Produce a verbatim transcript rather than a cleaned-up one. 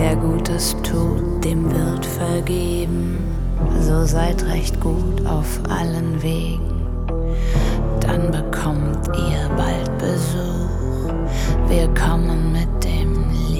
Wer Gutes tut, dem wird vergeben. So seid recht gut auf allen Wegen, dann bekommt ihr bald Besuch. Wir kommen mit dem